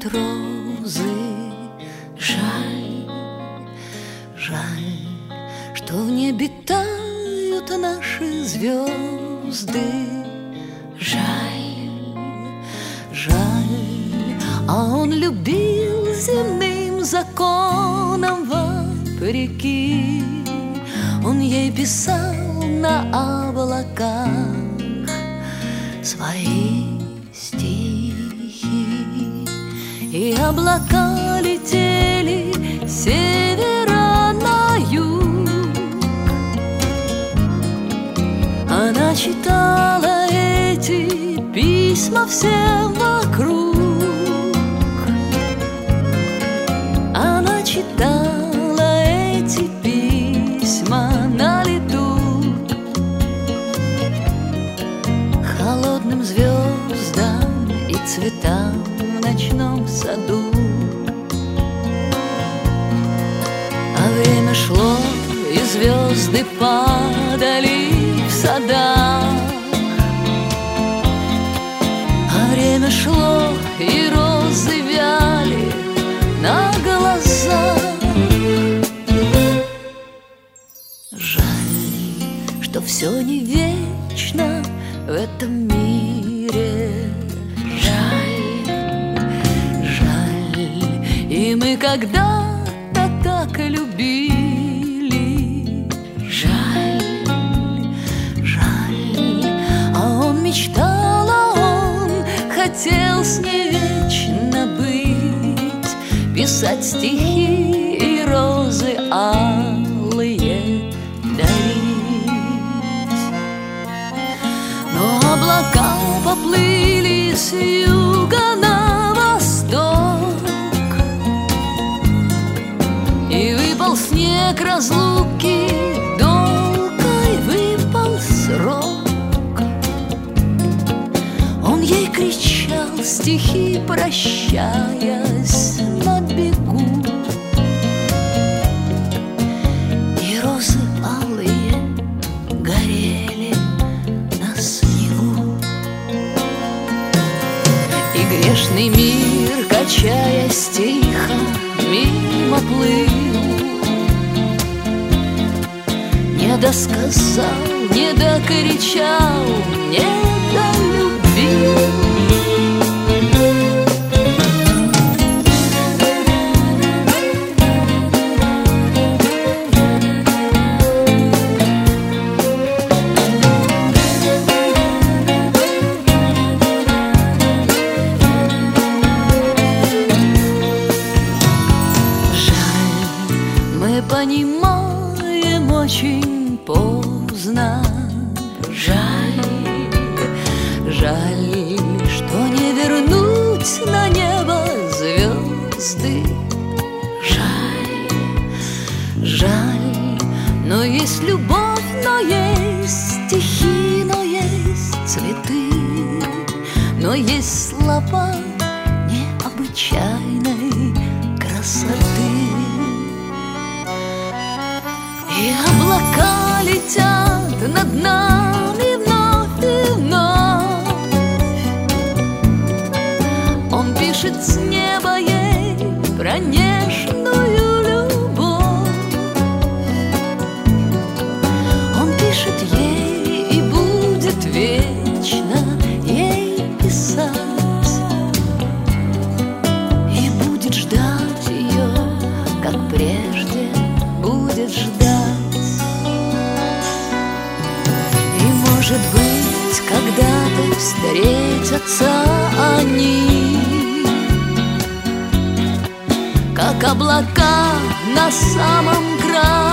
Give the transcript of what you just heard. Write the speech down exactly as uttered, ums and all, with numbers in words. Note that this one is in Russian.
розы. Жаль, жаль, что в небе тают наши звезды. Жаль, жаль, а он любил земным законам вопреки. Он ей писал на облаках свои стихи, и облака летели с севера на юг. Она читала эти письма всем вокруг. Она читала эти письма на лету холодным звездам и цветам в ночном саду. А время шло, и звезды падали в садах. А время шло, и розы вяли на глазах. Жаль, что все не вечно в этом мире. Жаль, жаль, и мы когда-то так любили. Жаль, жаль, а он мечтал, а он хотел с ней вечно быть, писать стихи и розы алые дарить. Но облака поплыли с юга на восток, и выпал снег разлуки, долгой выпал срок. Он ей кричал стихи, прощаясь на бегу, и розы алые горели на снегу. И грешный мир, качаясь тихо, мимо плыл, не досказал, не докричал, не долюбил. Понимаем очень поздно. Жаль, жаль, что не вернуть на небо звезды. Жаль, жаль, но есть любовь, но есть стихи, но есть цветы, но есть слова необычайной красоты. И облака летят над нами вновь и вновь. Он пишет с неба ей про нежную любовь. Он пишет ей и будет вечно ей писать, и будет ждать ее, как прежде будет ждать. Может быть, когда-то встретятся они, как облака на самом краю.